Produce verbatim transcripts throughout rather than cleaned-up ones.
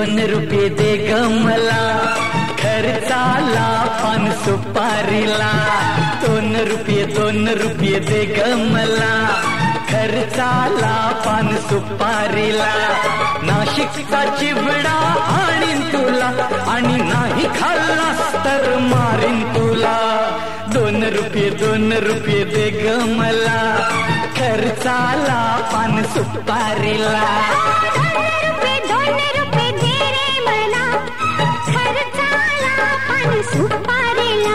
दोन रुपये दे ग मला खर्चाला पान सुपारीला. दोन रुपये दोन रुपये दे ग मला खर्चाला पान सुपारीला. नाशिकचा चिवडा आणीन तुला आणि नाही खाल्लास तर मारीन तुला. दोन रुपये दोन रुपये दे ग मला खर्चाला पान सुपारीला. दोन रुपये दे रे मला खर्चाला पान सुपारीला.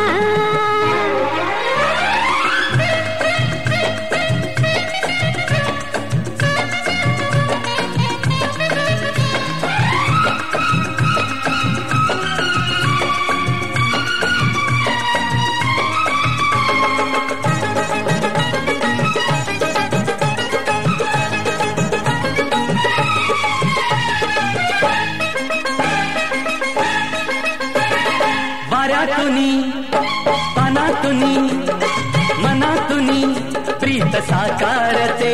वाऱ्यातुनी पानातुनी मनातुनी प्रीत साकारते.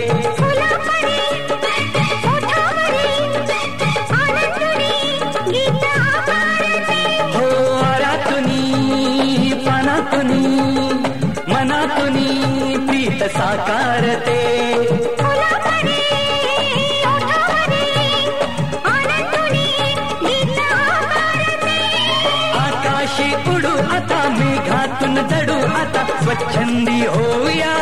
हो वाऱ्यातुनी पानातुनी मनातुनी प्रीत साकारते. उडू आता मेघातून दडू आता स्वच्छंदी होऊया.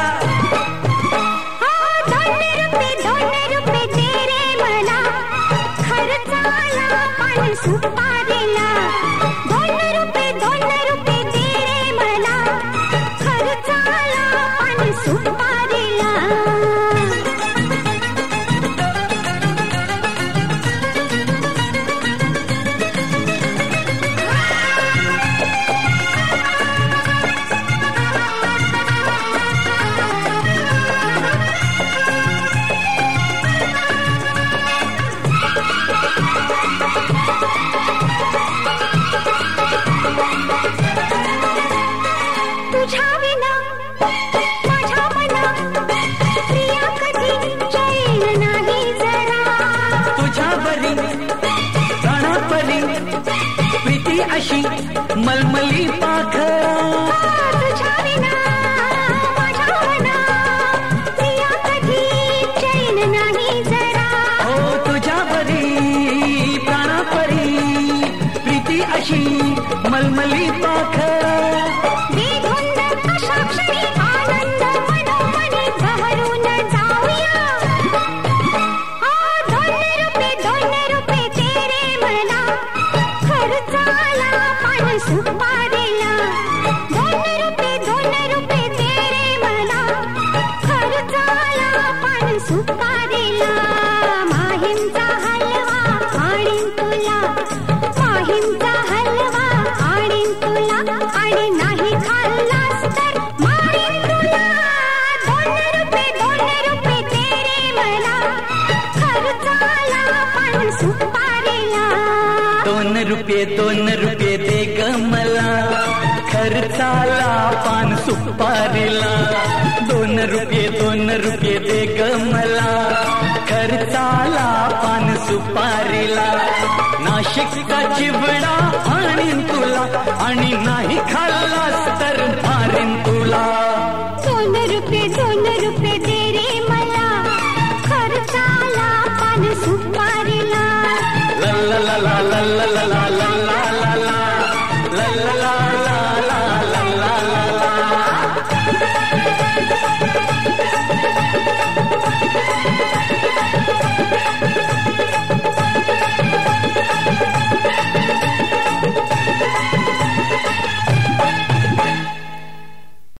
दोन रुपये दोन रुपये दे रे मला खर्चाला पान सुपारीला. दोन रुपये दोन रुपये दे रे मला खर्चाला पान सुपारीला. तुझ्या विना माझ्या मना प्रिया कधी चैन नाही जरा. तुझ्या बरी प्राणापरी प्रीती अशी मलमली पाखरा. तुझ्या विना माझ्या मना प्रिया कधी चैन नाही जरा. हो तुझ्या बरी प्राणापरी प्रीती अशी मलमली पाखरा. आनंद मनोमनी बहरून जाऊया. दोन रुपये दोन रुपये दे रे मला खर्चाला पान सुपारीला. दोन रुपये दोन रुपये दे रे मला खर्चाला पान सुपारीला. माहीमचा हलवा आणीन तुला माहीमचा हलवा आणीन तुला आणि नाही खाल्लास तर मारीन तुला. दोन रुपये दोन रुपये दे रे मला खर्चाला पान सुपारीला. दोन रुपये दोन रुपये दे ग मला खर्चाला पान सुपारीला. दोन रुपये दोन रुपये दे ग मला खर्चाला पान सुपारीला. नाशिकचा चिवडा आणीन तुला आणि नाही खाल्लास तर मारीन तुला. दोन रुपये दोन रुपये दे